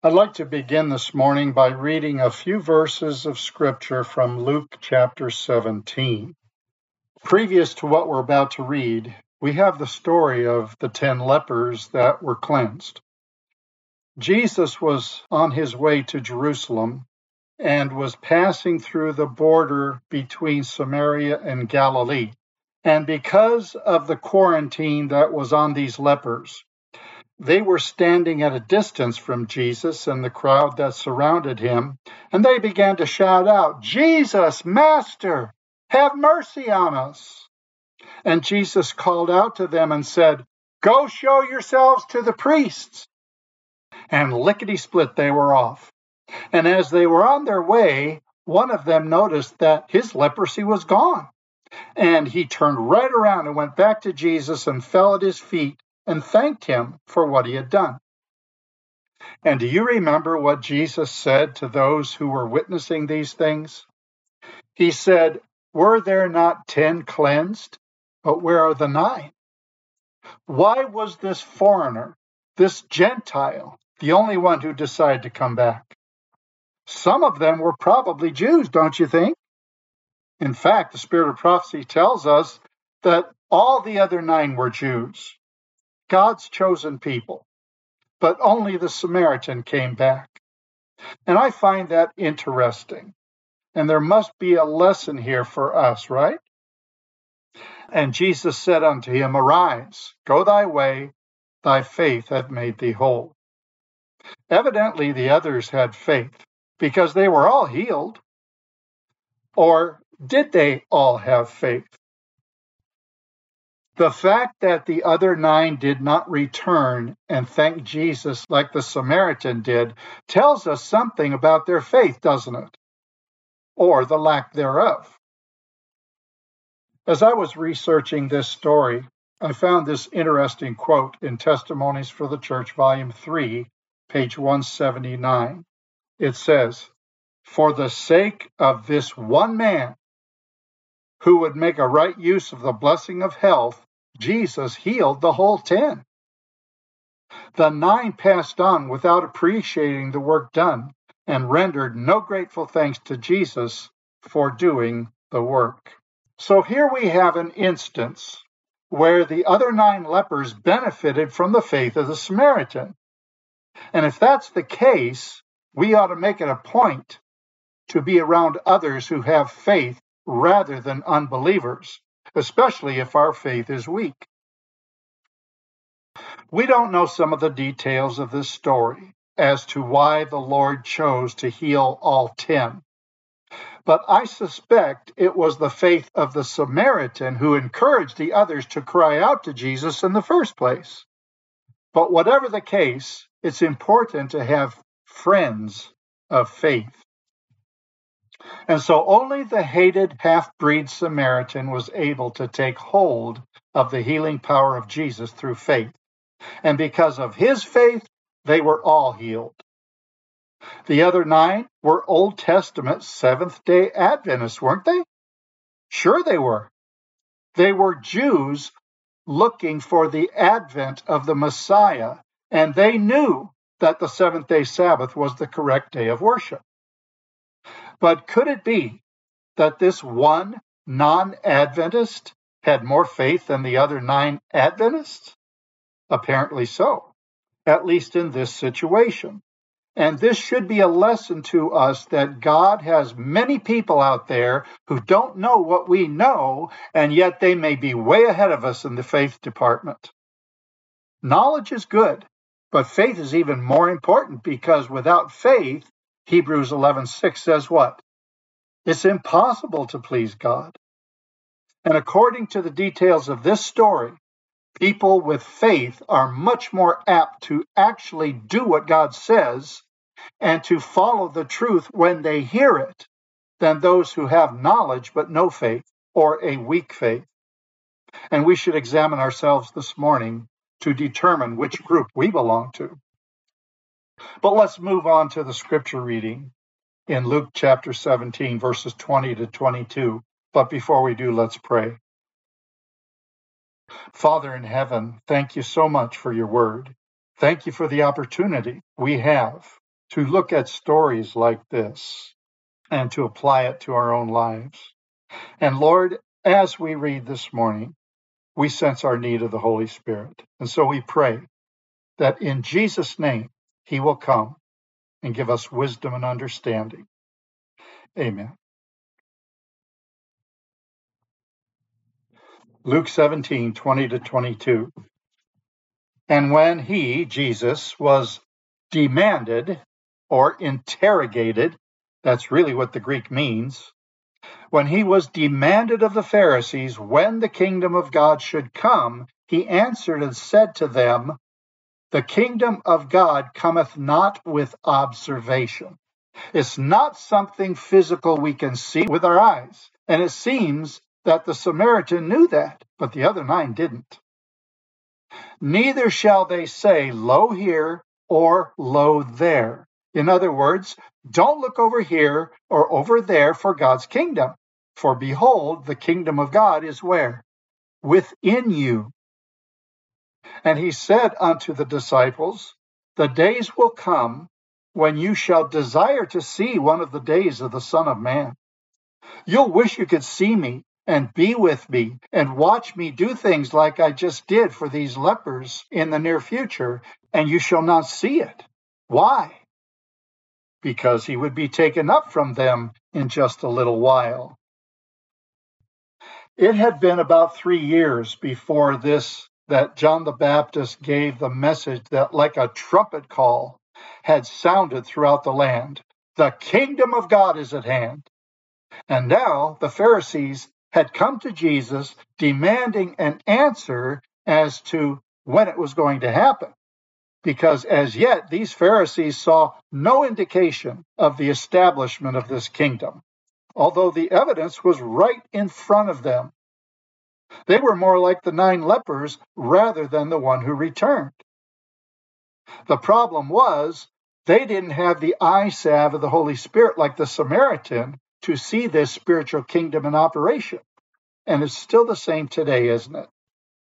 I'd like to begin this morning by reading a few verses of Scripture from Luke chapter 17. Previous to what we're about to read, we have the story of the 10 lepers that were cleansed. Jesus was on his way to Jerusalem and was passing through the border between Samaria and Galilee. And because of the quarantine that was on these lepers, they were standing at a distance from Jesus and the crowd that surrounded him, and they began to shout out, "Jesus, Master, have mercy on us." And Jesus called out to them and said, "Go show yourselves to the priests." And lickety-split they were off. And as they were on their way, one of them noticed that his leprosy was gone. And he turned right around and went back to Jesus and fell at his feet and thanked him for what he had done. And do you remember what Jesus said to those who were witnessing these things? He said, "Were there not 10 cleansed? But where are the 9? Why was this foreigner, this Gentile, the only one who decided to come back?" Some of them were probably Jews, don't you think? In fact, the spirit of prophecy tells us that all the other 9 were Jews, God's chosen people, but only the Samaritan came back. And I find that interesting. And there must be a lesson here for us, right? And Jesus said unto him, "Arise, go thy way, thy faith hath made thee whole." Evidently, the others had faith because they were all healed. Or did they all have faith? The fact that the other 9 did not return and thank Jesus like the Samaritan did tells us something about their faith, doesn't it? Or the lack thereof. As I was researching this story, I found this interesting quote in Testimonies for the Church, Volume 3, page 179. It says, "For the sake of this one man who would make a right use of the blessing of health, Jesus healed the whole 10. The 9 passed on without appreciating the work done and rendered no grateful thanks to Jesus for doing the work." So here we have an instance where the other 9 lepers benefited from the faith of the Samaritan. And if that's the case, we ought to make it a point to be around others who have faith rather than unbelievers, especially if our faith is weak. We don't know some of the details of this story as to why the Lord chose to heal all 10. But I suspect it was the faith of the Samaritan who encouraged the others to cry out to Jesus in the first place. But whatever the case, it's important to have friends of faith. And so only the hated half-breed Samaritan was able to take hold of the healing power of Jesus through faith. And because of his faith, they were all healed. The other 9 were Old Testament Seventh-day Adventists, weren't they? Sure they were. They were Jews looking for the advent of the Messiah, and they knew that the seventh-day Sabbath was the correct day of worship. But could it be that this one non-Adventist had more faith than the other 9 Adventists? Apparently so, at least in this situation. And this should be a lesson to us that God has many people out there who don't know what we know, and yet they may be way ahead of us in the faith department. Knowledge is good, but faith is even more important because without faith, Hebrews 11:6 says what? It's impossible to please God. And according to the details of this story, people with faith are much more apt to actually do what God says and to follow the truth when they hear it than those who have knowledge but no faith or a weak faith. And we should examine ourselves this morning to determine which group we belong to. But let's move on to the scripture reading in Luke chapter 17, verses 20 to 22. But before we do, let's pray. Father in heaven, thank you so much for your word. Thank you for the opportunity we have to look at stories like this and to apply it to our own lives. And Lord, as we read this morning, we sense our need of the Holy Spirit. And so we pray that in Jesus' name, he will come and give us wisdom and understanding. Amen. Luke 17:20-22. And when he, Jesus, was demanded or interrogated, that's really what the Greek means, when he was demanded of the Pharisees when the kingdom of God should come, he answered and said to them, the kingdom of God cometh not with observation. It's not something physical we can see with our eyes. And it seems that the Samaritan knew that, but the other 9 didn't. Neither shall they say, lo here or lo there. In other words, don't look over here or over there for God's kingdom. For behold, the kingdom of God is where? Within you. And he said unto the disciples, the days will come when you shall desire to see one of the days of the Son of Man. You'll wish you could see me and be with me and watch me do things like I just did for these lepers in the near future, and you shall not see it. Why? Because he would be taken up from them in just a little while. It had been about 3 years before this that John the Baptist gave the message that, like a trumpet call, had sounded throughout the land. The kingdom of God is at hand. And now the Pharisees had come to Jesus demanding an answer as to when it was going to happen. Because as yet, these Pharisees saw no indication of the establishment of this kingdom, although the evidence was right in front of them. They were more like the 9 lepers rather than the one who returned. The problem was they didn't have the eye salve of the Holy Spirit like the Samaritan to see this spiritual kingdom in operation. And it's still the same today, isn't it?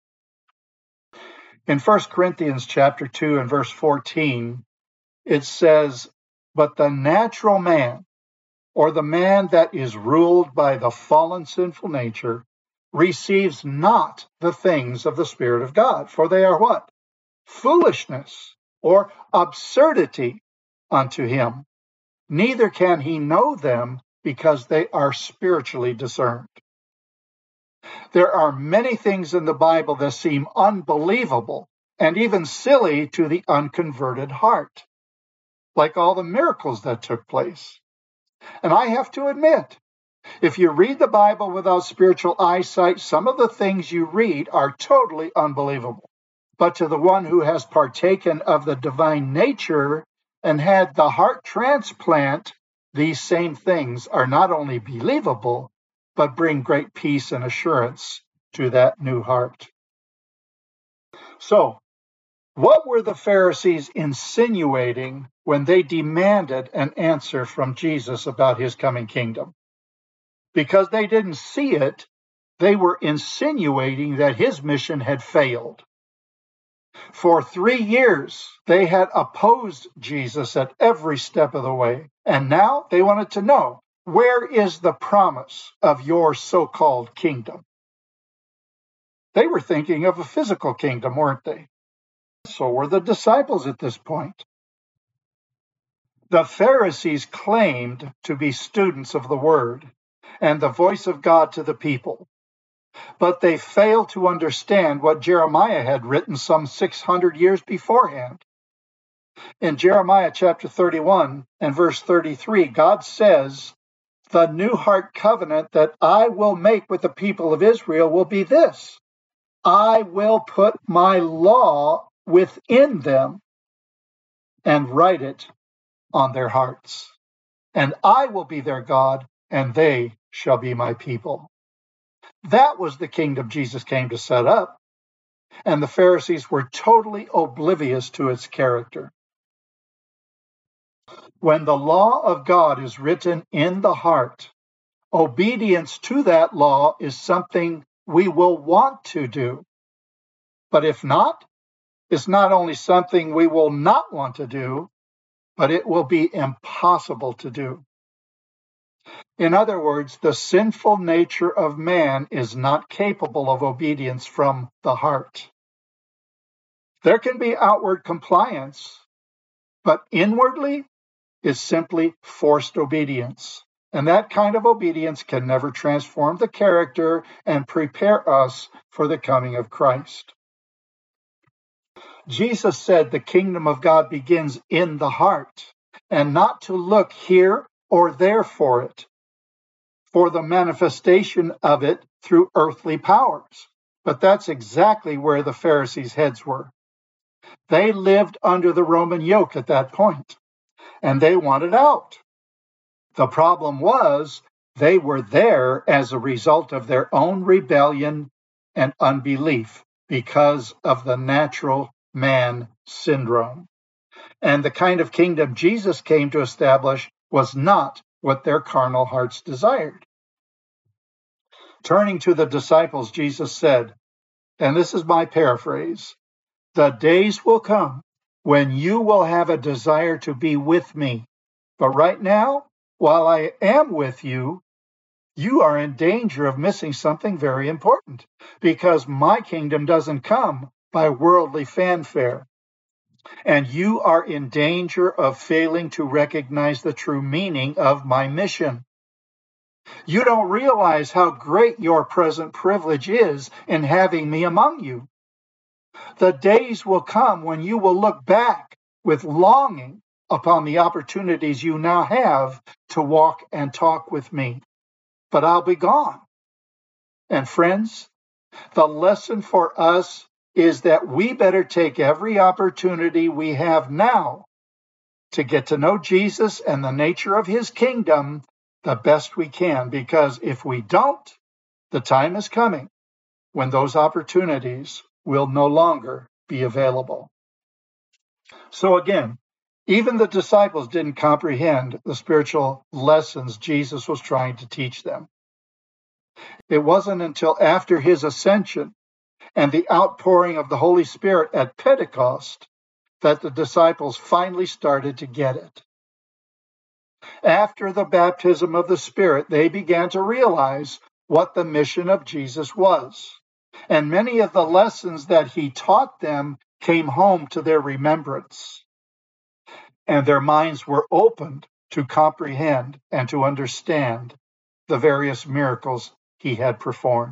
In 1 Corinthians chapter 2 and verse 14, it says, but the natural man, or the man that is ruled by the fallen sinful nature, receives not the things of the Spirit of God, for they are what? Foolishness or absurdity unto him. Neither can he know them because they are spiritually discerned. There are many things in the Bible that seem unbelievable and even silly to the unconverted heart, like all the miracles that took place. And I have to admit, if you read the Bible without spiritual eyesight, some of the things you read are totally unbelievable. But to the one who has partaken of the divine nature and had the heart transplant, these same things are not only believable, but bring great peace and assurance to that new heart. So, what were the Pharisees insinuating when they demanded an answer from Jesus about his coming kingdom? Because they didn't see it, they were insinuating that his mission had failed. For 3 years, they had opposed Jesus at every step of the way. And now they wanted to know, where is the promise of your so-called kingdom? They were thinking of a physical kingdom, weren't they? So were the disciples at this point. The Pharisees claimed to be students of the Word and the voice of God to the people. But they failed to understand what Jeremiah had written some 600 years beforehand. In Jeremiah chapter 31 and verse 33, God says, the new heart covenant that I will make with the people of Israel will be this. I will put my law within them and write it on their hearts. And I will be their God, and they shall be my people. That was the kingdom Jesus came to set up, and the Pharisees were totally oblivious to its character. When the law of God is written in the heart, obedience to that law is something we will want to do. But if not, it's not only something we will not want to do, but it will be impossible to do. In other words, the sinful nature of man is not capable of obedience from the heart. There can be outward compliance, but inwardly is simply forced obedience. And that kind of obedience can never transform the character and prepare us for the coming of Christ. Jesus said the kingdom of God begins in the heart, and not to look here or there for it, for the manifestation of it through earthly powers. But that's exactly where the Pharisees' heads were. They lived under the Roman yoke at that point, and they wanted out. The problem was they were there as a result of their own rebellion and unbelief because of the natural man syndrome. And the kind of kingdom Jesus came to establish was not what their carnal hearts desired. Turning to the disciples, Jesus said, and this is my paraphrase, "The days will come when you will have a desire to be with me. But right now, while I am with you, you are in danger of missing something very important, because my kingdom doesn't come by worldly fanfare. And you are in danger of failing to recognize the true meaning of my mission. You don't realize how great your present privilege is in having me among you. The days will come when you will look back with longing upon the opportunities you now have to walk and talk with me. But I'll be gone." And friends, the lesson for us is that we better take every opportunity we have now to get to know Jesus and the nature of his kingdom the best we can, because if we don't, the time is coming when those opportunities will no longer be available. So again, even the disciples didn't comprehend the spiritual lessons Jesus was trying to teach them. It wasn't until after his ascension and the outpouring of the Holy Spirit at Pentecost that the disciples finally started to get it. After the baptism of the Spirit, they began to realize what the mission of Jesus was. And many of the lessons that he taught them came home to their remembrance. And their minds were opened to comprehend and to understand the various miracles he had performed.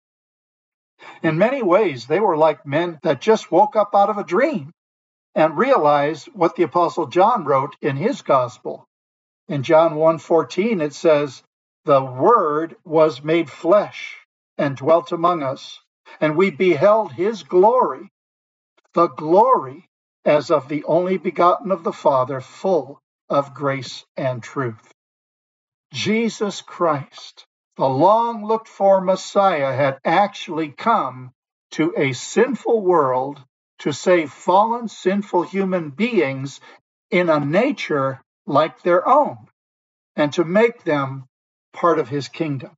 In many ways, they were like men that just woke up out of a dream and realized what the Apostle John wrote in his gospel. In John 1:14, it says, "The Word was made flesh and dwelt among us, and we beheld his glory, the glory as of the only begotten of the Father, full of grace and truth." Jesus Christ, the long-looked-for Messiah, had actually come to a sinful world to save fallen, sinful human beings in a nature like their own, and to make them part of his kingdom.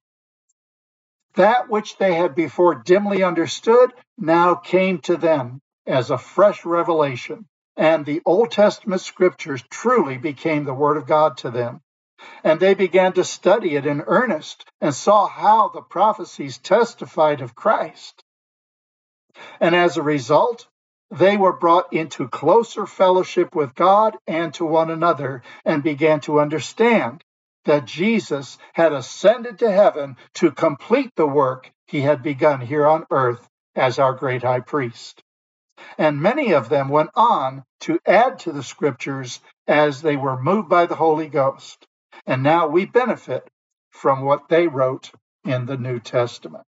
That which they had before dimly understood now came to them as a fresh revelation, and the Old Testament scriptures truly became the Word of God to them. And they began to study it in earnest and saw how the prophecies testified of Christ. And as a result, they were brought into closer fellowship with God and to one another, and began to understand that Jesus had ascended to heaven to complete the work he had begun here on earth as our great high priest. And many of them went on to add to the scriptures as they were moved by the Holy Ghost. And now we benefit from what they wrote in the New Testament.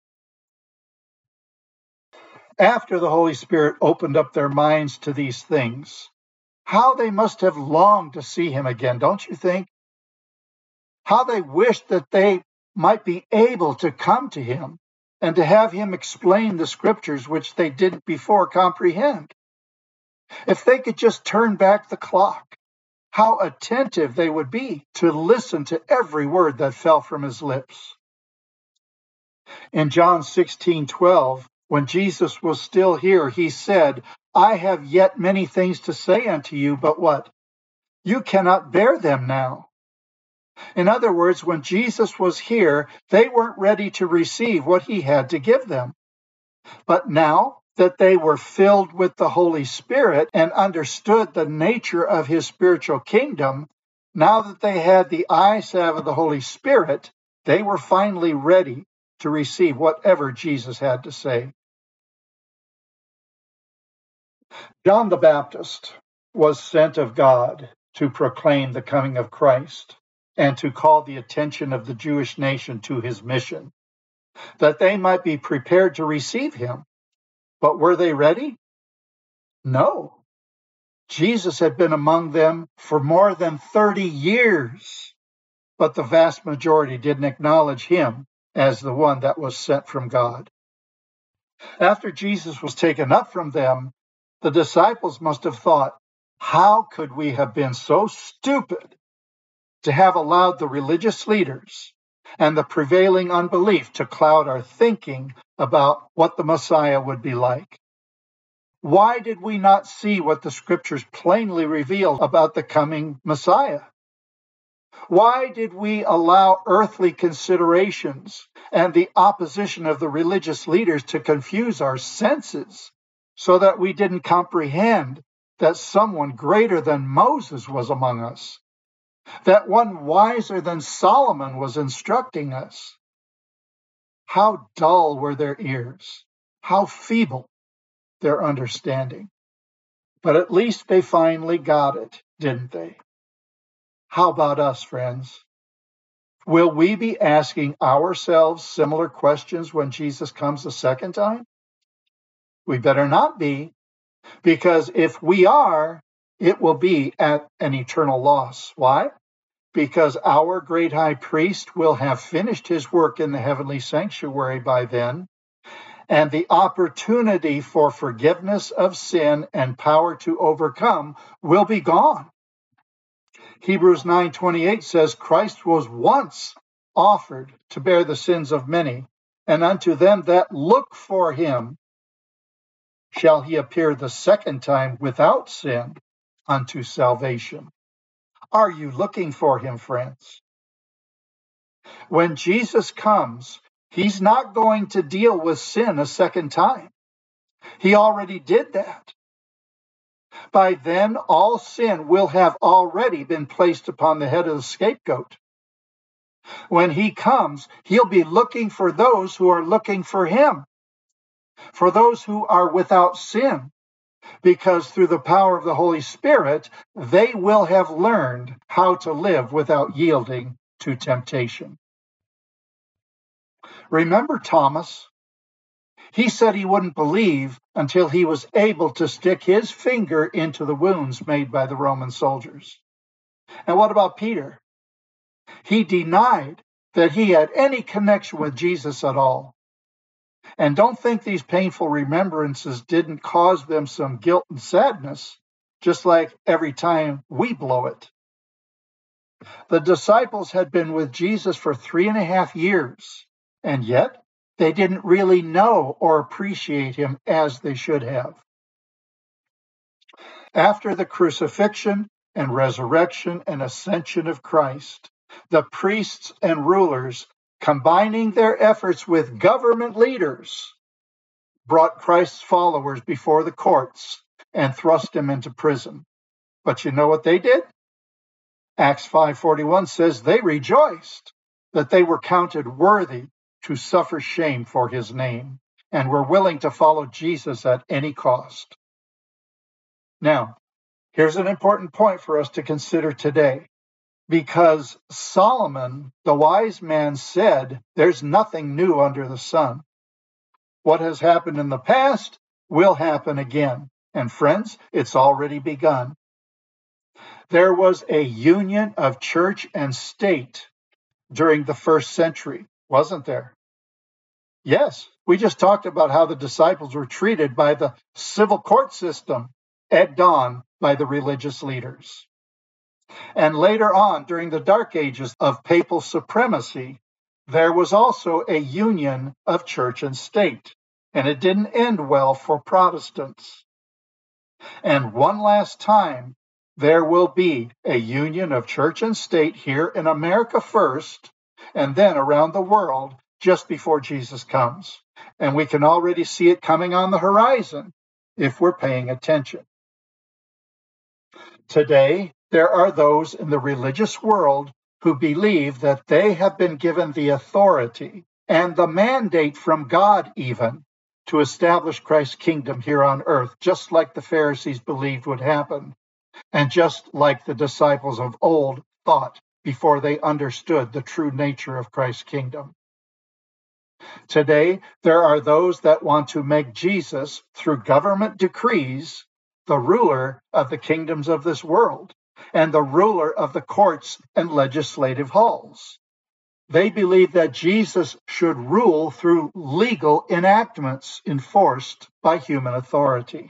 After the Holy Spirit opened up their minds to these things, how they must have longed to see him again, don't you think? How they wished that they might be able to come to him and to have him explain the scriptures which they didn't before comprehend. If they could just turn back the clock, how attentive they would be to listen to every word that fell from his lips. In John 16:12, when Jesus was still here, he said, "I have yet many things to say unto you, but what? You cannot bear them now. In other words, when Jesus was here, they weren't ready to receive what he had to give them. But now that they were filled with the Holy Spirit and understood the nature of his spiritual kingdom, now that they had the eye salve of the Holy Spirit, they were finally ready to receive whatever Jesus had to say. John the Baptist was sent of God to proclaim the coming of Christ and to call the attention of the Jewish nation to his mission, that they might be prepared to receive him. But were they ready? No. Jesus had been among them for more than 30 years, but the vast majority didn't acknowledge him as the one that was sent from God. After Jesus was taken up from them, the disciples must have thought, how could we have been so stupid to have allowed the religious leaders and the prevailing unbelief to cloud our thinking about what the Messiah would be like? Why did we not see what the scriptures plainly reveal about the coming Messiah? Why did we allow earthly considerations and the opposition of the religious leaders to confuse our senses so that we didn't comprehend that someone greater than Moses was among us, that one wiser than Solomon was instructing us? How dull were their ears, how feeble their understanding. But at least they finally got it, didn't they? How about us, friends? Will we be asking ourselves similar questions when Jesus comes a second time? We better not be, because if we are, it will be at an eternal loss. Why? Because our great high priest will have finished his work in the heavenly sanctuary by then, and the opportunity for forgiveness of sin and power to overcome will be gone. Hebrews 9:28 says, Christ was once offered to bear the sins of many, and unto them that look for him shall he appear the second time without sin unto salvation. Are you looking for him, friends? When Jesus comes, he's not going to deal with sin a second time. He already did that. By then, all sin will have already been placed upon the head of the scapegoat. When he comes, he'll be looking for those who are looking for him, for those who are without sin, because through the power of the Holy Spirit, they will have learned how to live without yielding to temptation. Remember Thomas? He said he wouldn't believe until he was able to stick his finger into the wounds made by the Roman soldiers. And what about Peter? He denied that he had any connection with Jesus at all. And don't think these painful remembrances didn't cause them some guilt and sadness, just like every time we blow it. The disciples had been with Jesus for 3.5 years, and yet they didn't really know or appreciate him as they should have. After the crucifixion and resurrection and ascension of Christ, the priests and rulers, combining their efforts with government leaders, brought Christ's followers before the courts and thrust him into prison. But you know what they did? Acts 5:41 says they rejoiced that they were counted worthy to suffer shame for his name and were willing to follow Jesus at any cost. Now, here's an important point for us to consider today, because Solomon, the wise man, said, there's nothing new under the sun. What has happened in the past will happen again. And friends, it's already begun. There was a union of church and state during the first century, wasn't there? Yes, we just talked about how the disciples were treated by the civil court system at dawn by the religious leaders. And later on, during the Dark Ages of papal supremacy, there was also a union of church and state, and it didn't end well for Protestants. And one last time, there will be a union of church and state here in America first, and then around the world just before Jesus comes. And we can already see it coming on the horizon if we're paying attention. Today, there are those in the religious world who believe that they have been given the authority and the mandate from God even to establish Christ's kingdom here on earth, just like the Pharisees believed would happen, and just like the disciples of old thought before they understood the true nature of Christ's kingdom. Today, there are those that want to make Jesus, through government decrees, the ruler of the kingdoms of this world and the ruler of the courts and legislative halls. They believe that Jesus should rule through legal enactments enforced by human authority.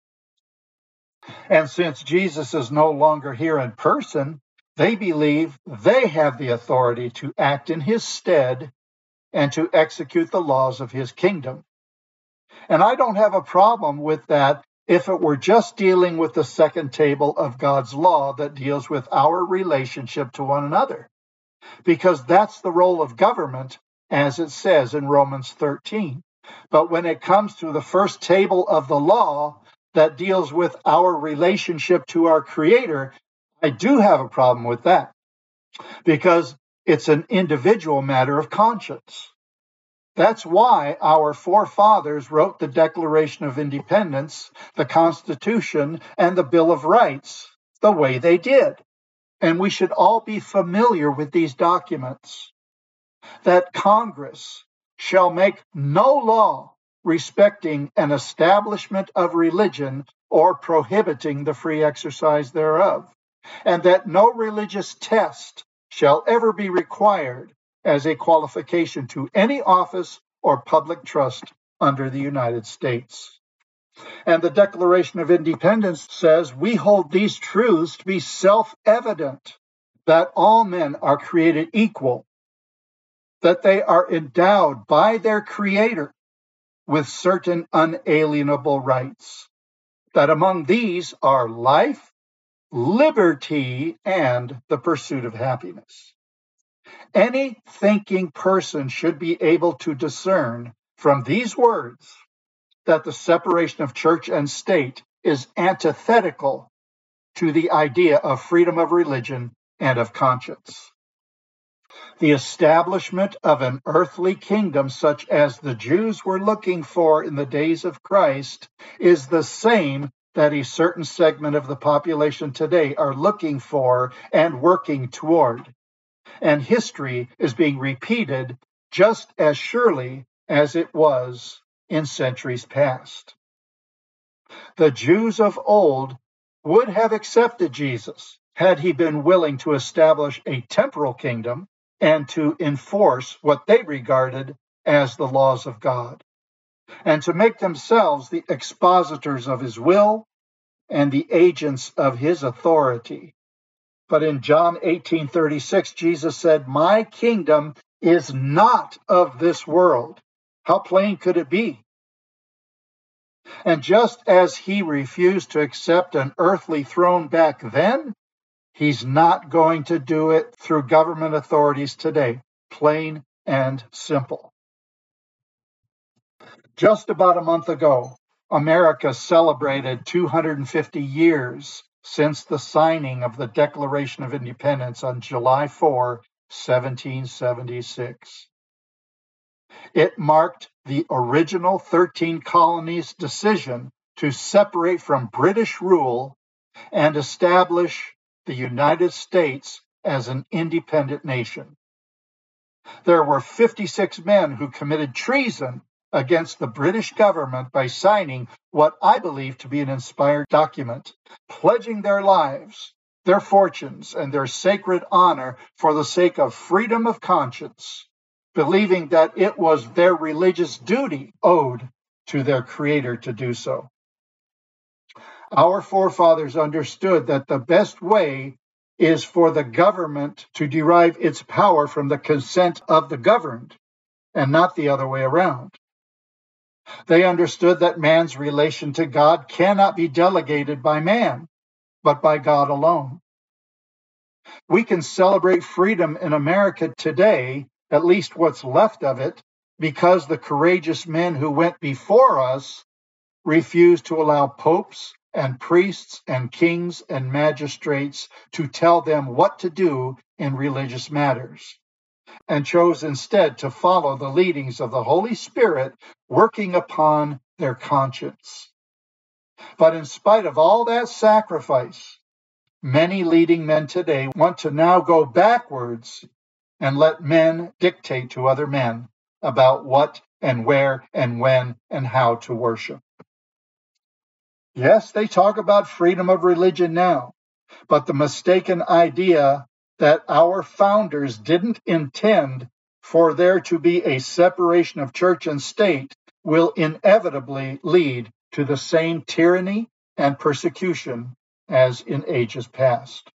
And since Jesus is no longer here in person, they believe they have the authority to act in his stead and to execute the laws of his kingdom. And I don't have a problem with that if it were just dealing with the second table of God's law that deals with our relationship to one another, because that's the role of government, as it says in Romans 13. But when it comes to the first table of the law that deals with our relationship to our Creator, I do have a problem with that, because it's an individual matter of conscience. That's why our forefathers wrote the Declaration of Independence, the Constitution, and the Bill of Rights the way they did. And we should all be familiar with these documents. That Congress shall make no law respecting an establishment of religion or prohibiting the free exercise thereof, and that no religious test shall ever be required as a qualification to any office or public trust under the United States. And the Declaration of Independence says we hold these truths to be self-evident, that all men are created equal, that they are endowed by their Creator with certain unalienable rights, that among these are life, liberty, and the pursuit of happiness. Any thinking person should be able to discern from these words that the separation of church and state is antithetical to the idea of freedom of religion and of conscience. The establishment of an earthly kingdom such as the Jews were looking for in the days of Christ is the same that a certain segment of the population today are looking for and working toward. And history is being repeated just as surely as it was in centuries past. The Jews of old would have accepted Jesus had he been willing to establish a temporal kingdom and to enforce what they regarded as the laws of God, and to make themselves the expositors of his will and the agents of his authority. But in John 18:36, Jesus said, "My kingdom is not of this world." How plain could it be? And just as he refused to accept an earthly throne back then, he's not going to do it through government authorities today. Plain and simple. Just about a month ago, America celebrated 250 years since the signing of the Declaration of Independence on July 4, 1776. It marked the original 13 colonies' decision to separate from British rule and establish the United States as an independent nation. There were 56 men who committed treason against the British government by signing what I believe to be an inspired document, pledging their lives, their fortunes, and their sacred honor for the sake of freedom of conscience, believing that it was their religious duty owed to their Creator to do so. Our forefathers understood that the best way is for the government to derive its power from the consent of the governed, and not the other way around. They understood that man's relation to God cannot be delegated by man, but by God alone. We can celebrate freedom in America today, at least what's left of it, because the courageous men who went before us refused to allow popes and priests and kings and magistrates to tell them what to do in religious matters, and chose instead to follow the leadings of the Holy Spirit working upon their conscience. But in spite of all that sacrifice, many leading men today want to now go backwards and let men dictate to other men about what and where and when and how to worship. Yes, they talk about freedom of religion now, but the mistaken idea that our founders didn't intend for there to be a separation of church and state will inevitably lead to the same tyranny and persecution as in ages past.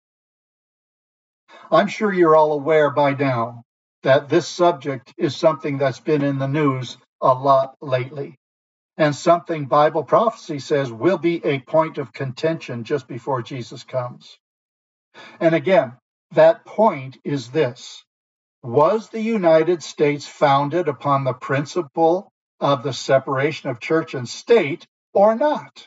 I'm sure you're all aware by now that this subject is something that's been in the news a lot lately, and something Bible prophecy says will be a point of contention just before Jesus comes. And again, that point is this: was the United States founded upon the principle of the separation of church and state or not?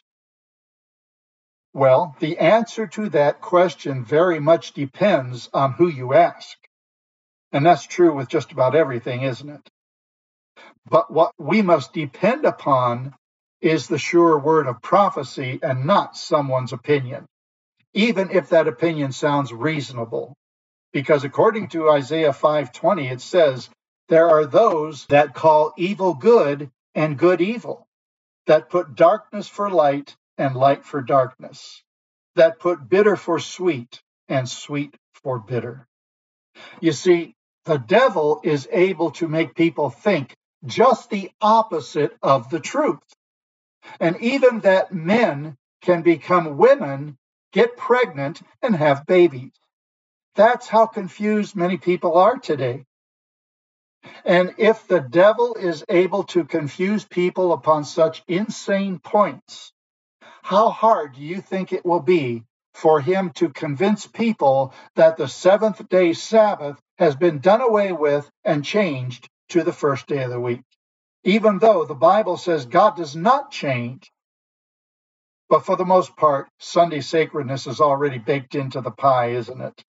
Well, the answer to that question very much depends on who you ask. And that's true with just about everything, isn't it? But what we must depend upon is the sure word of prophecy and not someone's opinion, even if that opinion sounds reasonable. Because according to Isaiah 5:20, it says, there are those that call evil good and good evil, that put darkness for light and light for darkness, that put bitter for sweet and sweet for bitter. You see, the devil is able to make people think just the opposite of the truth. And even that men can become women, get pregnant, and have babies. That's how confused many people are today. And if the devil is able to confuse people upon such insane points, how hard do you think it will be for him to convince people that the seventh-day Sabbath has been done away with and changed to the first day of the week? Even though the Bible says God does not change, but for the most part, Sunday sacredness is already baked into the pie, isn't it?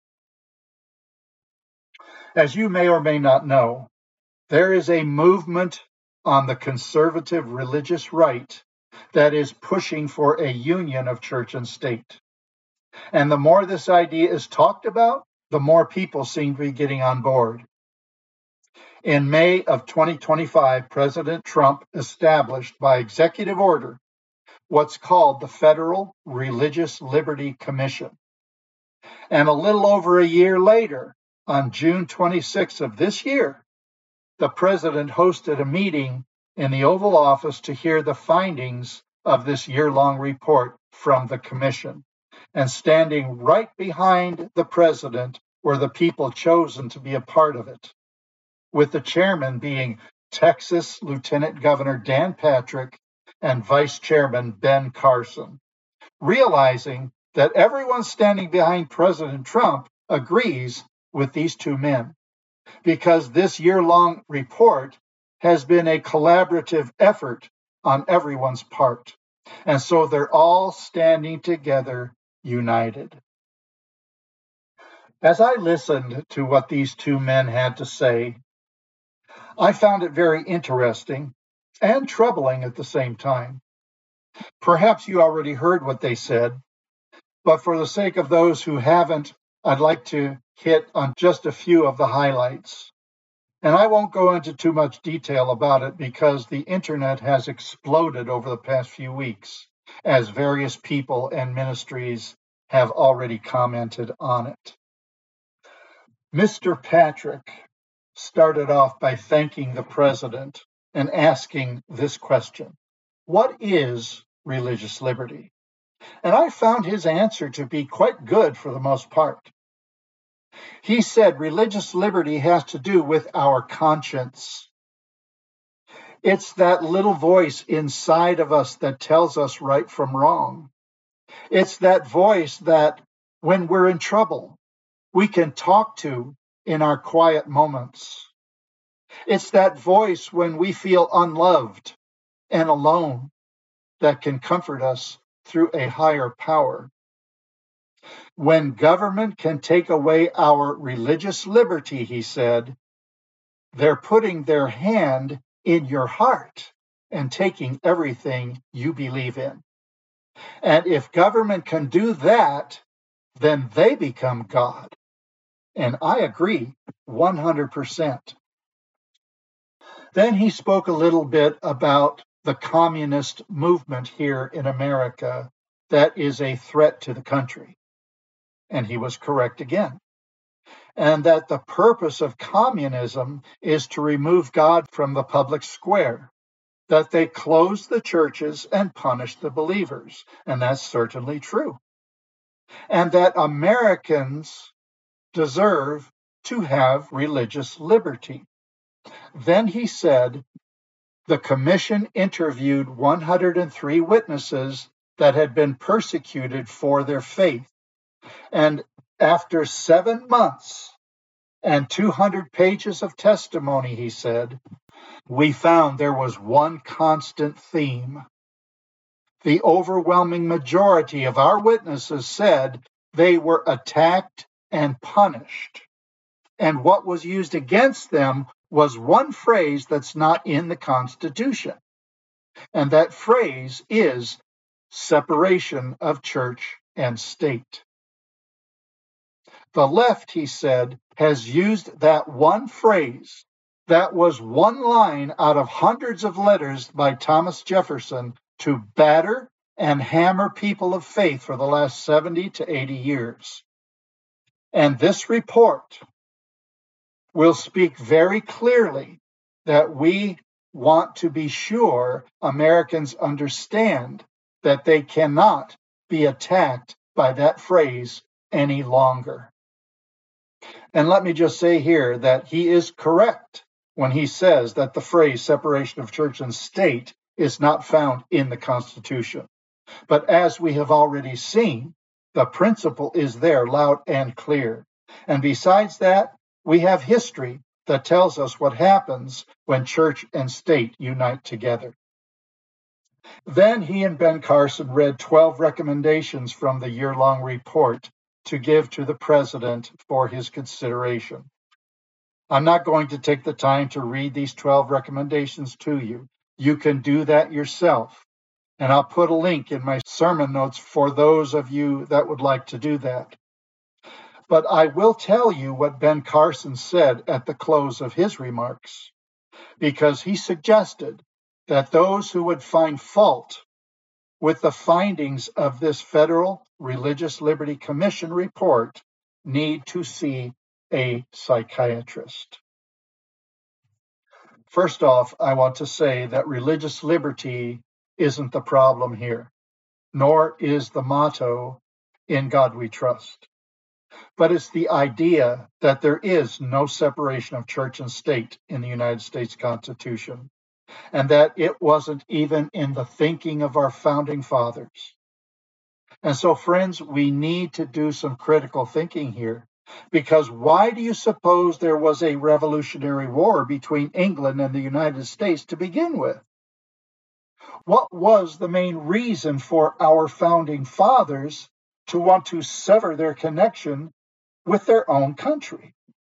As you may or may not know, there is a movement on the conservative religious right that is pushing for a union of church and state. And the more this idea is talked about, the more people seem to be getting on board. In May of 2025, President Trump established by executive order what's called the Federal Religious Liberty Commission. And a little over a year later, on June 26th of this year, the president hosted a meeting in the Oval Office to hear the findings of this year-long report from the commission. And standing right behind the president were the people chosen to be a part of it, with the chairman being Texas Lieutenant Governor Dan Patrick and Vice Chairman Ben Carson. Realizing that everyone standing behind President Trump agrees with these two men, because this year-long report has been a collaborative effort on everyone's part. And so they're all standing together, united. As I listened to what these two men had to say, I found it very interesting and troubling at the same time. Perhaps you already heard what they said, but for the sake of those who haven't, I'd like to hit on just a few of the highlights. And I won't go into too much detail about it because the internet has exploded over the past few weeks, as various people and ministries have already commented on it. Mr. Patrick started off by thanking the president and asking this question: what is religious liberty? And I found his answer to be quite good for the most part. He said religious liberty has to do with our conscience. It's that little voice inside of us that tells us right from wrong. It's that voice that, when we're in trouble, we can talk to in our quiet moments. It's that voice when we feel unloved and alone that can comfort us through a higher power. When government can take away our religious liberty, he said, they're putting their hand in your heart and taking everything you believe in. And if government can do that, then they become God. And I agree 100%. Then he spoke a little bit about the communist movement here in America that is a threat to the country. And he was correct again. And that the purpose of communism is to remove God from the public square, that they close the churches and punish the believers. And that's certainly true. And that Americans deserve to have religious liberty. Then he said, the commission interviewed 103 witnesses that had been persecuted for their faith. And after 7 months and 200 pages of testimony, he said, we found there was one constant theme. The overwhelming majority of our witnesses said they were attacked and punished. And what was used against them was one phrase that's not in the Constitution. And that phrase is separation of church and state. The left, he said, has used that one phrase. That was one line out of hundreds of letters by Thomas Jefferson to batter and hammer people of faith for the last 70 to 80 years. And this report will speak very clearly that we want to be sure Americans understand that they cannot be attacked by that phrase any longer. And let me just say here that he is correct when he says that the phrase separation of church and state is not found in the Constitution. But as we have already seen, the principle is there loud and clear. And besides that, we have history that tells us what happens when church and state unite together. Then he and Ben Carson read 12 recommendations from the year-long report to give to the president for his consideration. I'm not going to take the time to read these 12 recommendations to you. You can do that yourself. And I'll put a link in my sermon notes for those of you that would like to do that. But I will tell you what Ben Carson said at the close of his remarks, because he suggested that those who would find fault with the findings of this Federal Religious Liberty Commission report need to see a psychiatrist. First off, I want to say that religious liberty isn't the problem here, nor is the motto, "In God We Trust." But it's the idea that there is no separation of church and state in the United States Constitution, and that it wasn't even in the thinking of our founding fathers. And so, friends, we need to do some critical thinking here, because why do you suppose there was a Revolutionary War between England and the United States to begin with? What was the main reason for our founding fathers to want to sever their connection with their own country?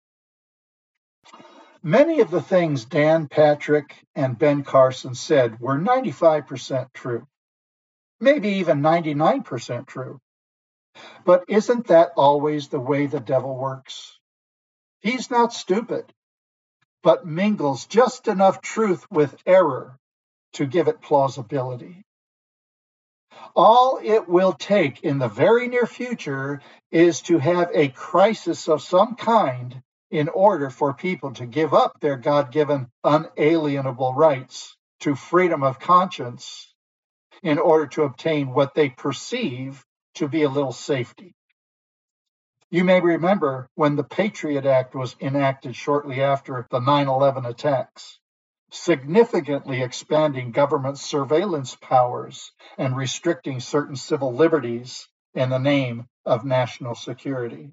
Many of the things Dan Patrick and Ben Carson said were 95% true, maybe even 99% true. But isn't that always the way the devil works? He's not stupid, but mingles just enough truth with error to give it plausibility. All it will take in the very near future is to have a crisis of some kind in order for people to give up their God-given unalienable rights to freedom of conscience in order to obtain what they perceive to be a little safety. You may remember when the Patriot Act was enacted shortly after the 9/11 attacks. significantly expanding government surveillance powers and restricting certain civil liberties in the name of national security.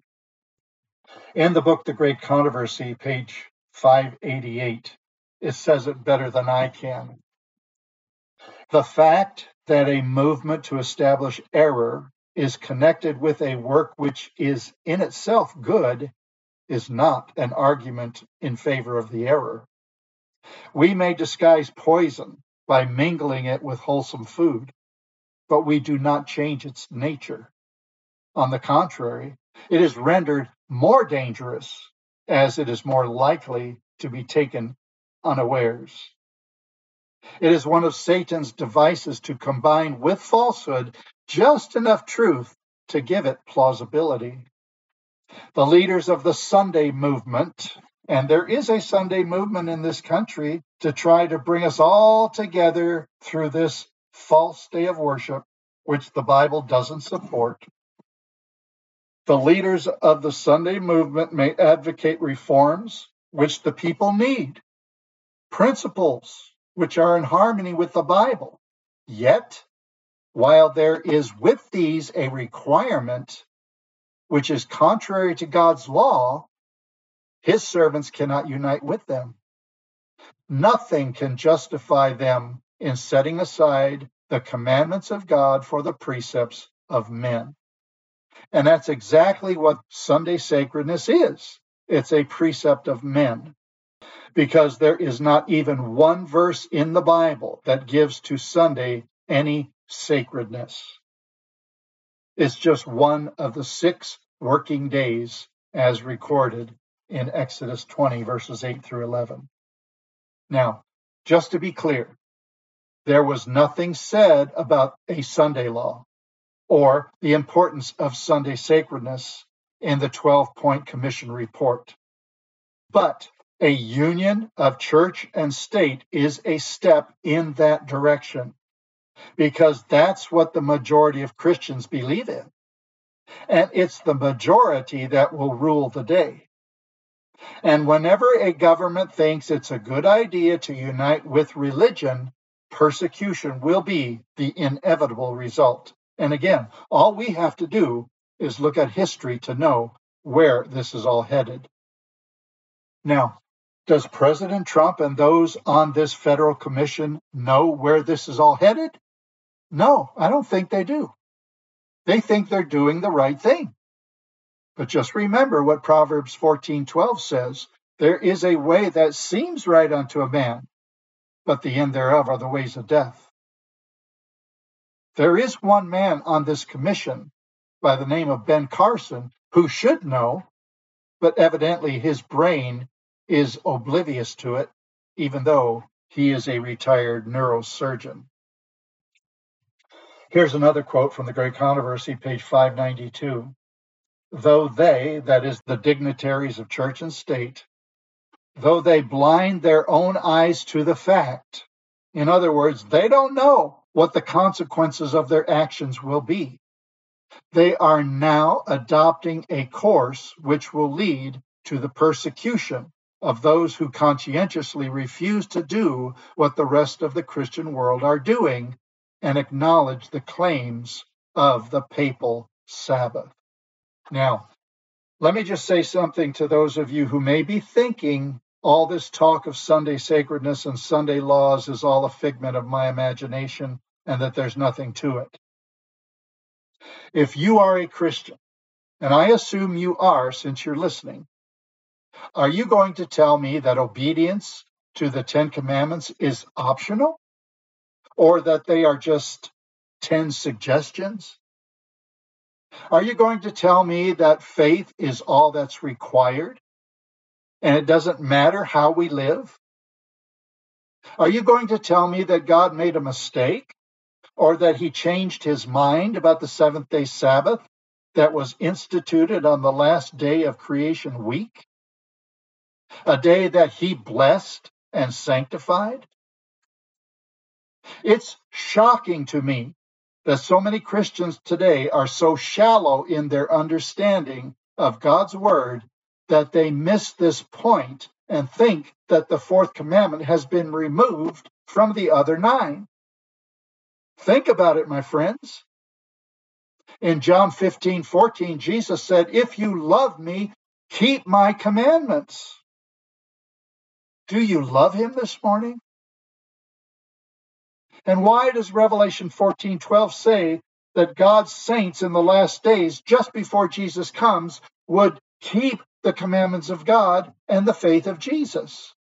In the book, The Great Controversy, page 588, it says it better than I can. The fact that a movement to establish error is connected with a work which is in itself good is not an argument in favor of the error. We may disguise poison by mingling it with wholesome food, but we do not change its nature. On the contrary, it is rendered more dangerous as it is more likely to be taken unawares. It is one of Satan's devices to combine with falsehood just enough truth to give it plausibility. The leaders of the Sunday movement, and there is a Sunday movement in this country to try to bring us all together through this false day of worship, which the Bible doesn't support. The leaders of the Sunday movement may advocate reforms which the people need, principles which are in harmony with the Bible. Yet, while there is with these a requirement which is contrary to God's law, his servants cannot unite with them. Nothing can justify them in setting aside the commandments of God for the precepts of men. And that's exactly what Sunday sacredness is. It's a precept of men, because there is not even one verse in the Bible that gives to Sunday any sacredness. It's just one of the 6 working days as recorded in Exodus 20, verses 8 through 11. Now, just to be clear, there was nothing said about a Sunday law or the importance of Sunday sacredness in the 12-point commission report. But a union of church and state is a step in that direction, because that's what the majority of Christians believe in. And it's the majority that will rule the day. And whenever a government thinks it's a good idea to unite with religion, persecution will be the inevitable result. And again, all we have to do is look at history to know where this is all headed. Now, does President Trump and those on this federal commission know where this is all headed? No, I don't think they do. They think they're doing the right thing. But just remember what Proverbs 14:12 says, there is a way that seems right unto a man, but the end thereof are the ways of death. There is one man on this commission by the name of Ben Carson who should know, but evidently his brain is oblivious to it, even though he is a retired neurosurgeon. Here's another quote from The Great Controversy, page 592. Though they, that is the dignitaries of church and state, though they blind their own eyes to the fact, in other words, they don't know what the consequences of their actions will be, they are now adopting a course which will lead to the persecution of those who conscientiously refuse to do what the rest of the Christian world are doing and acknowledge the claims of the papal Sabbath. Now, let me just say something to those of you who may be thinking all this talk of Sunday sacredness and Sunday laws is all a figment of my imagination and that there's nothing to it. If you are a Christian, and I assume you are since you're listening, are you going to tell me that obedience to the 10 Commandments is optional? Or that they are just 10 suggestions? Are you going to tell me that faith is all that's required and it doesn't matter how we live? Are you going to tell me that God made a mistake or that he changed his mind about the seventh-day Sabbath that was instituted on the last day of creation week? A day that he blessed and sanctified? It's shocking to me that so many Christians today are so shallow in their understanding of God's word that they miss this point and think that the fourth commandment has been removed from the other 9. Think about it, my friends. In John 15:14, Jesus said, "If you love me, keep my commandments." Do you love him this morning? And why does Revelation 14:12 say that God's saints in the last days, just before Jesus comes, would keep the commandments of God and the faith of Jesus?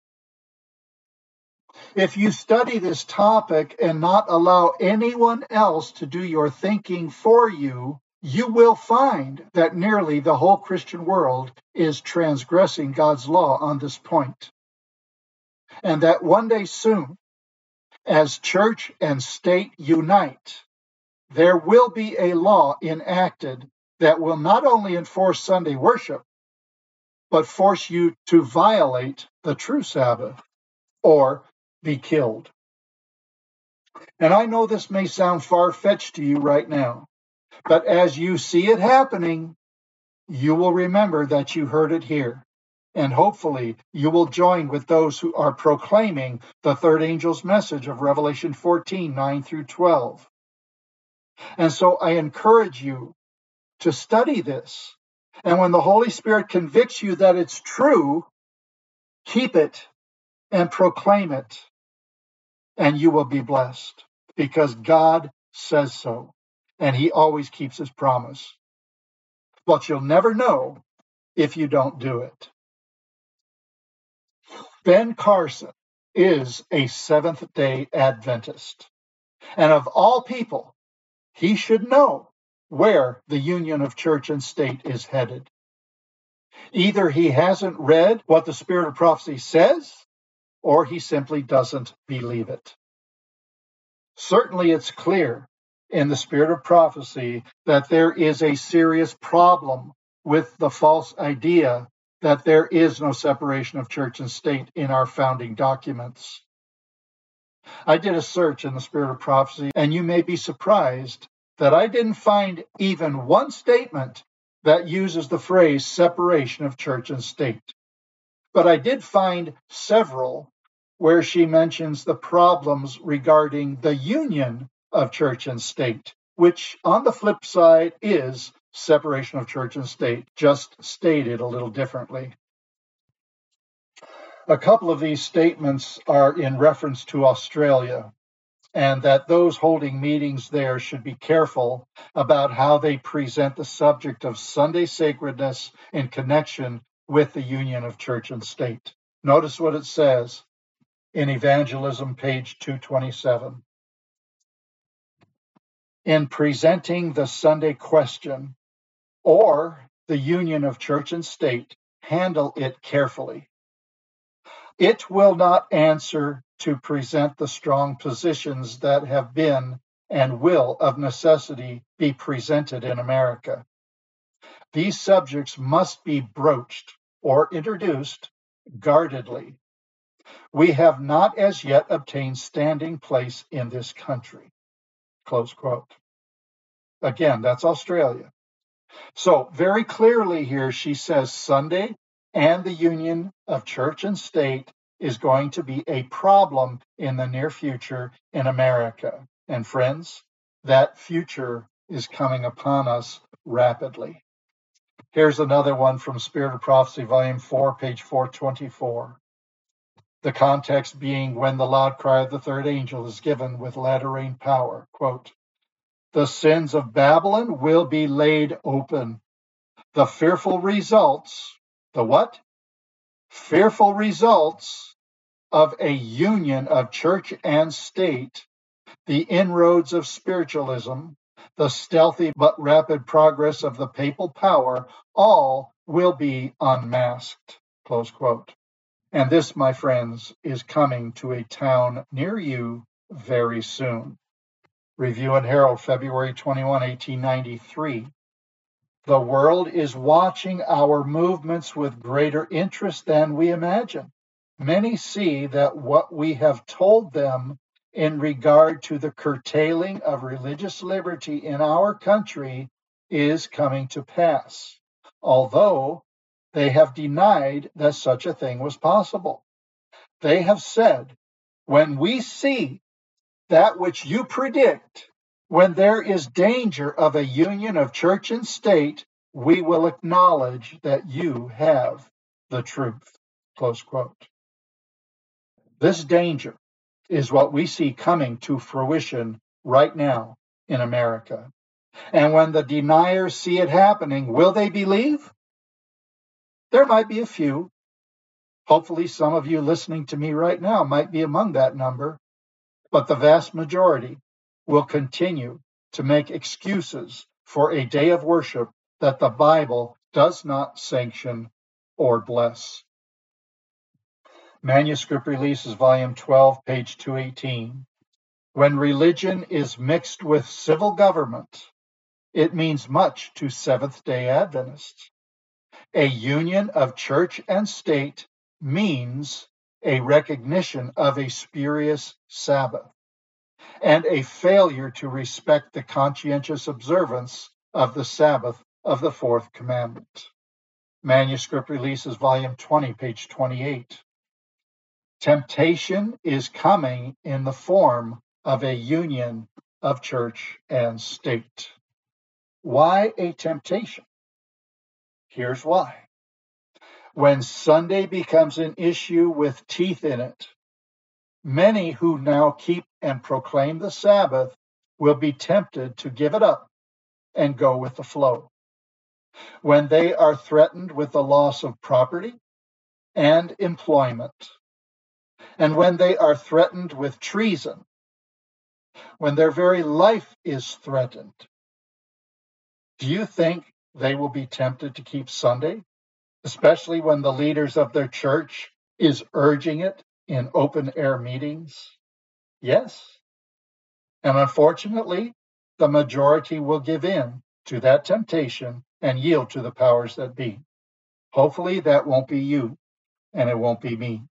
If you study this topic and not allow anyone else to do your thinking for you, you will find that nearly the whole Christian world is transgressing God's law on this point. And that one day soon, as church and state unite, there will be a law enacted that will not only enforce Sunday worship, but force you to violate the true Sabbath or be killed. And I know this may sound far-fetched to you right now, but as you see it happening, you will remember that you heard it here. And hopefully you will join with those who are proclaiming the third angel's message of Revelation 14:9 through 12. And so I encourage you to study this. And when the Holy Spirit convicts you that it's true, keep it and proclaim it, and you will be blessed, because God says so, and he always keeps his promise. But you'll never know if you don't do it. Ben Carson is a Seventh-day Adventist, and of all people, he should know where the union of church and state is headed. Either he hasn't read what the Spirit of Prophecy says, or he simply doesn't believe it. Certainly it's clear in the Spirit of Prophecy that there is a serious problem with the false idea that there is no separation of church and state in our founding documents. I did a search in the Spirit of Prophecy, and you may be surprised that I didn't find even one statement that uses the phrase separation of church and state. But I did find several where she mentions the problems regarding the union of church and state, which on the flip side is separation of church and state, just stated a little differently. A couple of these statements are in reference to Australia, and that those holding meetings there should be careful about how they present the subject of Sunday sacredness in connection with the union of church and state. Notice what it says in Evangelism, page 227. In presenting the Sunday question or the union of church and state, handle it carefully. It will not answer to present the strong positions that have been and will of necessity be presented in America. These subjects must be broached or introduced guardedly. We have not as yet obtained standing place in this country. Close quote. Again, that's Australia. So very clearly here she says Sunday and the union of church and state is going to be a problem in the near future in America. And friends, that future is coming upon us rapidly. Here's another one from Spirit of Prophecy, Volume 4, page 424. The context being when the loud cry of the third angel is given with latter rain power. Quote, the sins of Babylon will be laid open. The fearful results, the what? Fearful results of a union of church and state, the inroads of spiritualism, the stealthy but rapid progress of the papal power, all will be unmasked. Close quote. And this, my friends, is coming to a town near you very soon. Review and Herald, February 21, 1893. The world is watching our movements with greater interest than we imagine. Many see that what we have told them in regard to the curtailing of religious liberty in our country is coming to pass. Although They have denied that such a thing was possible. They have said, when we see that which you predict, when there is danger of a union of church and state, we will acknowledge that you have the truth. Close quote. This danger is what we see coming to fruition right now in America. And when the deniers see it happening, will they believe? There might be a few. Hopefully, some of you listening to me right now might be among that number. But the vast majority will continue to make excuses for a day of worship that the Bible does not sanction or bless. Manuscript Releases, Volume 12, page 218. When religion is mixed with civil government, it means much to Seventh-day Adventists. A union of church and state means a recognition of a spurious Sabbath and a failure to respect the conscientious observance of the Sabbath of the Fourth Commandment. Manuscript Releases, Volume 20, page 28. Temptation is coming in the form of a union of church and state. Why a temptation? Here's why. When Sunday becomes an issue with teeth in it, many who now keep and proclaim the Sabbath will be tempted to give it up and go with the flow. When they are threatened with the loss of property and employment, and when they are threatened with treason, when their very life is threatened, do you think they will be tempted to keep Sunday, especially when the leaders of their church is urging it in open-air meetings? Yes. And unfortunately, the majority will give in to that temptation and yield to the powers that be. Hopefully that won't be you, and it won't be me.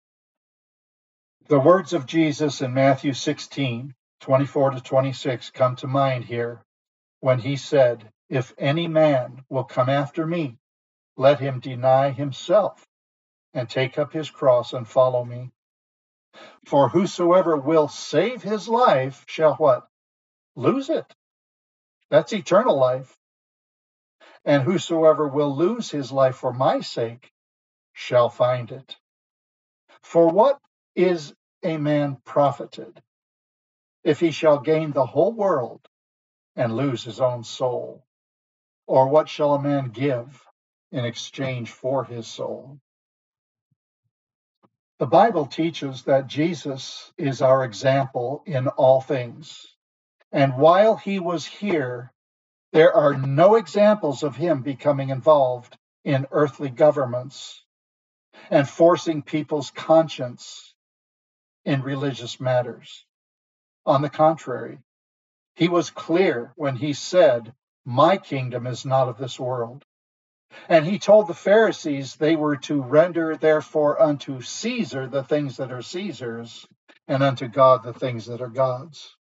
The words of Jesus in Matthew 16, 24 to 26 come to mind here when he said, "If any man will come after me, let him deny himself and take up his cross and follow me. For whosoever will save his life shall" what? Lose it. That's eternal life. "And whosoever will lose his life for my sake shall find it. For what is a man profited if he shall gain the whole world and lose his own soul? Or what shall a man give in exchange for his soul?" The Bible teaches that Jesus is our example in all things. And while he was here, there are no examples of him becoming involved in earthly governments and forcing people's conscience in religious matters. On the contrary, he was clear when he said, "My kingdom is not of this world." And he told the Pharisees they were to render therefore unto Caesar the things that are Caesar's, and unto God the things that are God's.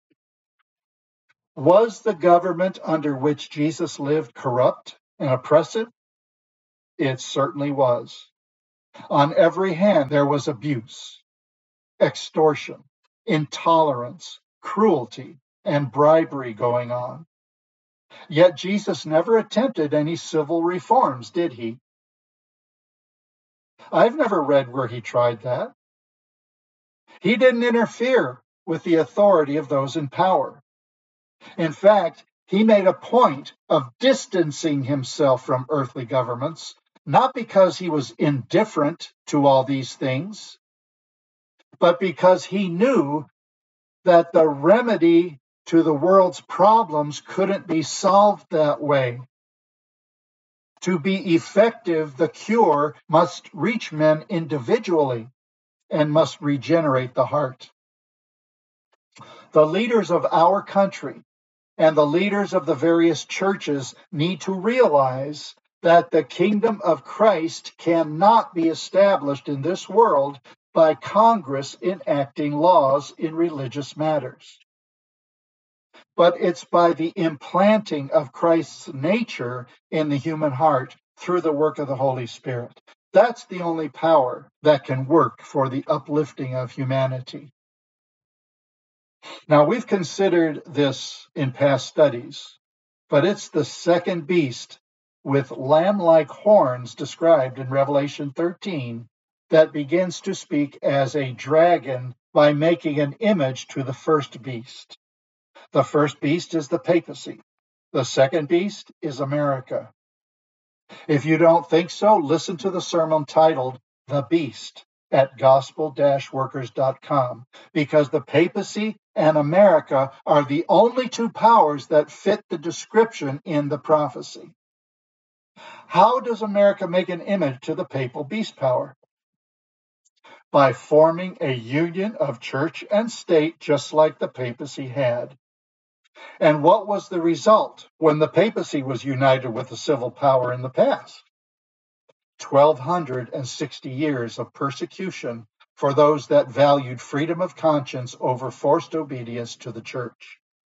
Was the government under which Jesus lived corrupt and oppressive? It certainly was. On every hand there was abuse, extortion, intolerance, cruelty, and bribery going on. Yet Jesus never attempted any civil reforms, did he? I've never read where he tried that. He didn't interfere with the authority of those in power. In fact, he made a point of distancing himself from earthly governments, not because he was indifferent to all these things, but because he knew that the remedy to the world's problems couldn't be solved that way. To be effective, the cure must reach men individually and must regenerate the heart. The leaders of our country and the leaders of the various churches need to realize that the kingdom of Christ cannot be established in this world by Congress enacting laws in religious matters. But it's by the implanting of Christ's nature in the human heart through the work of the Holy Spirit. That's the only power that can work for the uplifting of humanity. Now, we've considered this in past studies, but it's the second beast with lamb-like horns described in Revelation 13 that begins to speak as a dragon by making an image to the first beast. The first beast is the papacy. The second beast is America. If you don't think so, listen to the sermon titled The Beast at gospel-workers.com, because the papacy and America are the only two powers that fit the description in the prophecy. How does America make an image to the papal beast power? By forming a union of church and state, just like the papacy had. And what was the result when the papacy was united with the civil power in the past? 1,260 years of persecution for those that valued freedom of conscience over forced obedience to the church.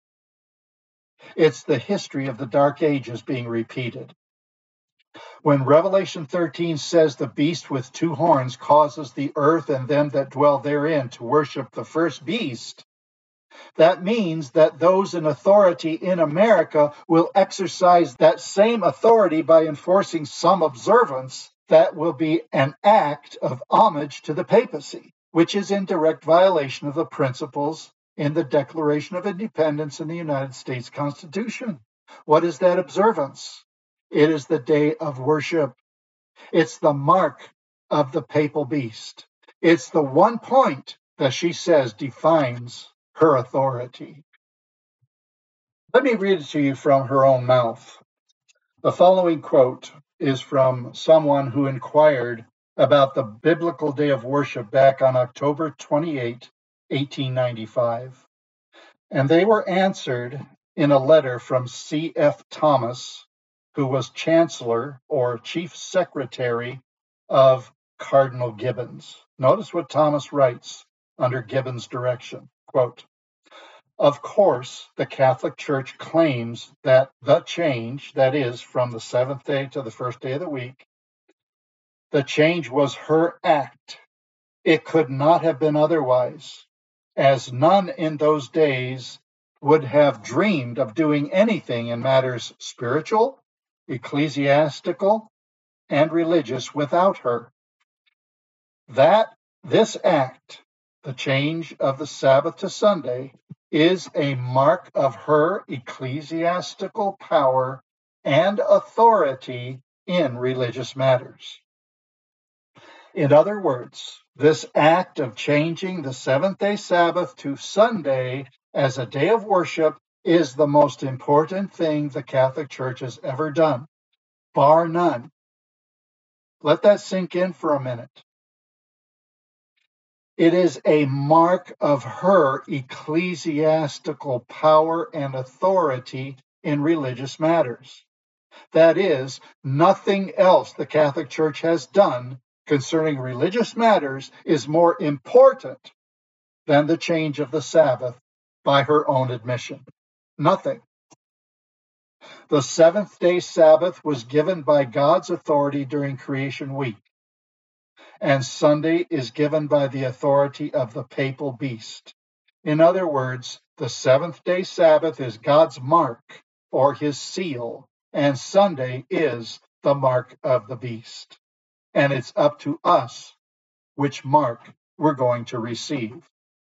It's the history of the Dark Ages being repeated. When Revelation 13 says the beast with two horns causes the earth and them that dwell therein to worship the first beast, that means that those in authority in America will exercise that same authority by enforcing some observance that will be an act of homage to the papacy, which is in direct violation of the principles in the Declaration of Independence in the United States Constitution. What is that observance? It is the day of worship. It's the mark of the papal beast. It's the one point that she says defines her authority. Let me read it to you from her own mouth. The following quote is from someone who inquired about the biblical day of worship back on October 28, 1895. And they were answered in a letter from C.F. Thomas, who was Chancellor or Chief Secretary of Cardinal Gibbons. Notice what Thomas writes under Gibbons' direction. Quote, "Of course, the Catholic Church claims that the change, that is, from the seventh day to the first day of the week, the change was her act. It could not have been otherwise, as none in those days would have dreamed of doing anything in matters spiritual, ecclesiastical, and religious without her. That this act, the change of the Sabbath to Sunday, is a mark of her ecclesiastical power and authority in religious matters. In other words, this act of changing the seventh-day Sabbath to Sunday as a day of worship is the most important thing the Catholic Church has ever done, bar none. Let that sink in for a minute. It is a mark of her ecclesiastical power and authority in religious matters. That is, nothing else the Catholic Church has done concerning religious matters is more important than the change of the Sabbath by her own admission. Nothing. The seventh-day Sabbath was given by God's authority during creation week, and Sunday is given by the authority of the papal beast. In other words, the seventh-day Sabbath is God's mark or his seal, and Sunday is the mark of the beast. And it's up to us which mark we're going to receive.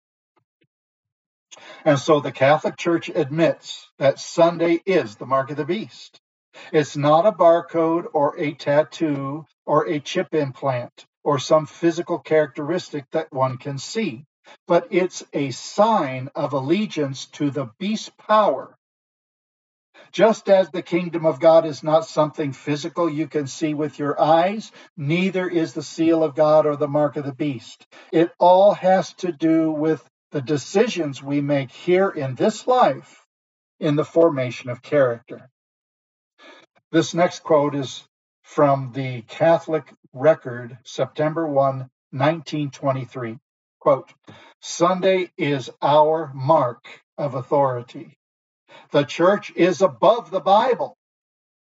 And so the Catholic Church admits that Sunday is the mark of the beast. It's not a barcode or a tattoo or a chip implant or some physical characteristic that one can see, but it's a sign of allegiance to the beast power. Just as the kingdom of God is not something physical you can see with your eyes, neither is the seal of God or the mark of the beast. It all has to do with the decisions we make here in this life in the formation of character. This next quote is from the Catholic Record, September 1, 1923. Quote, "Sunday is our mark of authority. The church is above the Bible.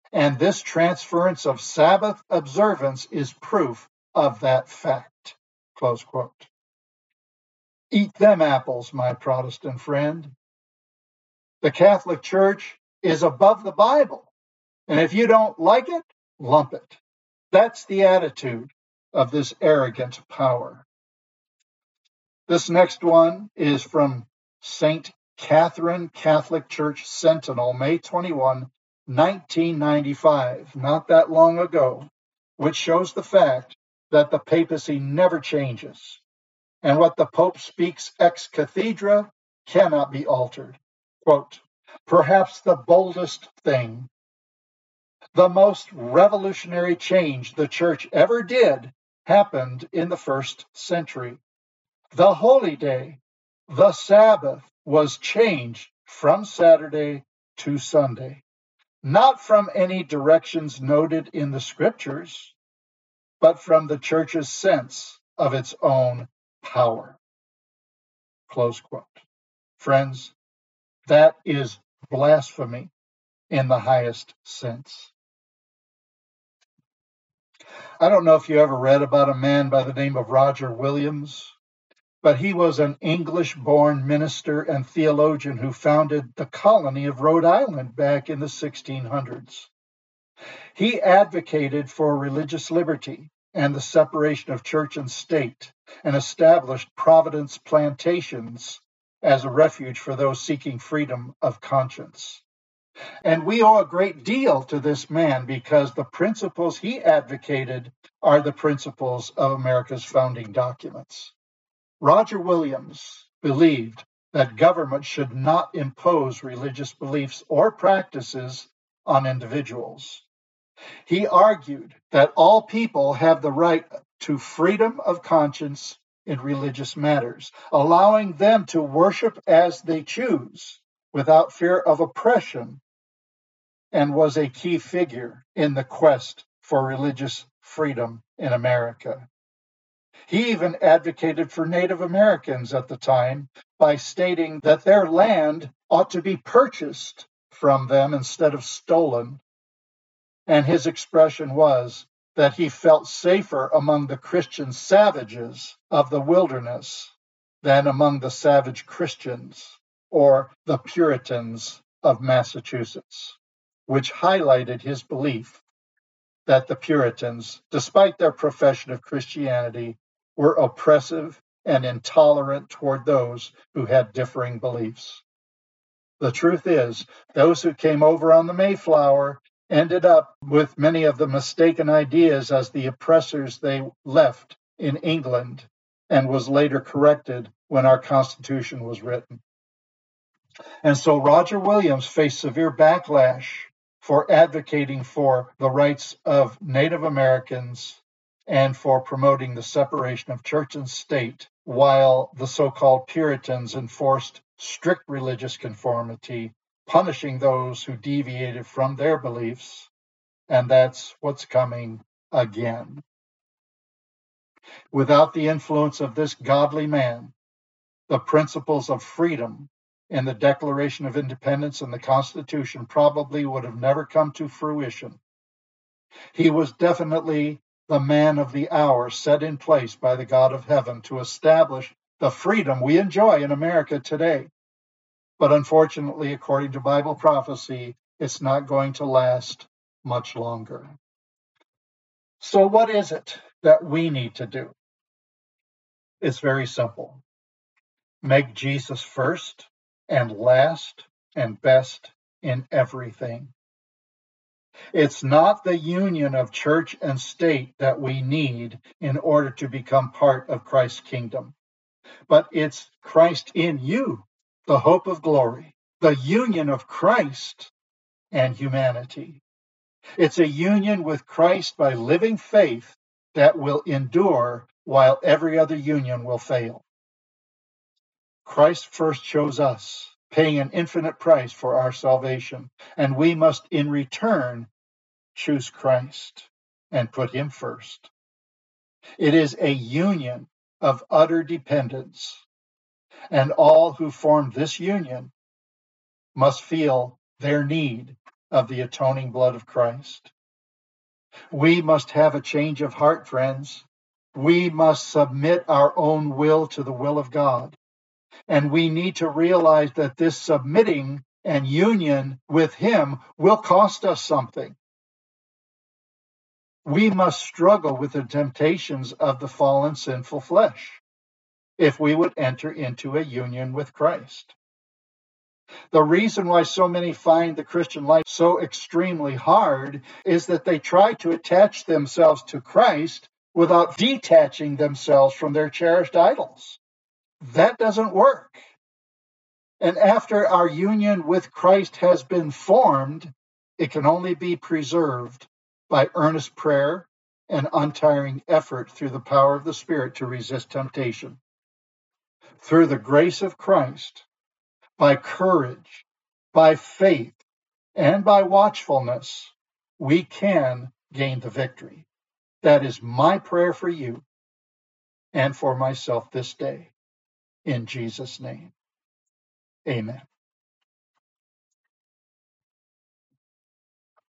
and this transference of Sabbath observance is proof of that fact. Close quote. Eat them apples, my Protestant friend. The Catholic Church is above the Bible, and if you don't like it, lump it. That's the attitude of this arrogant power. This next one is from St. Catherine Catholic Church Sentinel, May 21, 1995, not that long ago, which shows the fact that the papacy never changes, and what the Pope speaks ex cathedra cannot be altered. Quote, perhaps the boldest thing, the most revolutionary change the Church ever did happened in the 1st century. The holy day, the Sabbath, was changed from Saturday to Sunday, not from any directions noted in the scriptures, but from the Church's sense of its own power. Close quote. Friends, that is blasphemy in the highest sense. I don't know if you ever read about a man by the name of Roger Williams, but he was an English-born minister and theologian who founded the colony of Rhode Island back in the 1600s. He advocated for religious liberty and the separation of church and state, and established Providence plantations as a refuge for those seeking freedom of conscience. And we owe a great deal to this man because the principles he advocated are the principles of America's founding documents. Roger Williams believed that government should not impose religious beliefs or practices on individuals. He argued that all people have the right to freedom of conscience in religious matters, allowing them to worship as they choose without fear of oppression, and was a key figure in the quest for religious freedom in America. He even advocated for Native Americans at the time by stating that their land ought to be purchased from them instead of stolen. And his expression was that he felt safer among the Christian savages of the wilderness than among the savage Christians or the Puritans of Massachusetts, which highlighted his belief that the Puritans, despite their profession of Christianity, were oppressive and intolerant toward those who had differing beliefs. The truth is, those who came over on the Mayflower ended up with many of the mistaken ideas as the oppressors they left in England, and was later corrected when our Constitution was written. And so Roger Williams faced severe backlash for advocating for the rights of Native Americans and for promoting the separation of church and state, while the so-called Puritans enforced strict religious conformity, punishing those who deviated from their beliefs. And that's what's coming again. Without the influence of this godly man, the principles of freedom in the Declaration of Independence and the Constitution probably would have never come to fruition. He was definitely the man of the hour set in place by the God of heaven to establish the freedom we enjoy in America today. But unfortunately, according to Bible prophecy, it's not going to last much longer. So what is it that we need to do? It's very simple. Make Jesus first and last and best in everything. It's not the union of church and state that we need in order to become part of Christ's kingdom, but it's Christ in you, the hope of glory, the union of Christ and humanity. It's a union with Christ by living faith that will endure while every other union will fail. Christ first chose us, paying an infinite price for our salvation, and we must in return choose Christ and put him first. It is a union of utter dependence, and all who form this union must feel their need of the atoning blood of Christ. We must have a change of heart, friends. We must submit our own will to the will of God. And we need to realize that this submitting and union with Him will cost us something. We must struggle with the temptations of the fallen sinful flesh if we would enter into a union with Christ. The reason why so many find the Christian life so extremely hard is that they try to attach themselves to Christ without detaching themselves from their cherished idols. That doesn't work. And after our union with Christ has been formed, it can only be preserved by earnest prayer and untiring effort through the power of the Spirit to resist temptation. Through the grace of Christ, by courage, by faith, and by watchfulness, we can gain the victory. That is my prayer for you and for myself this day. In Jesus' name, amen.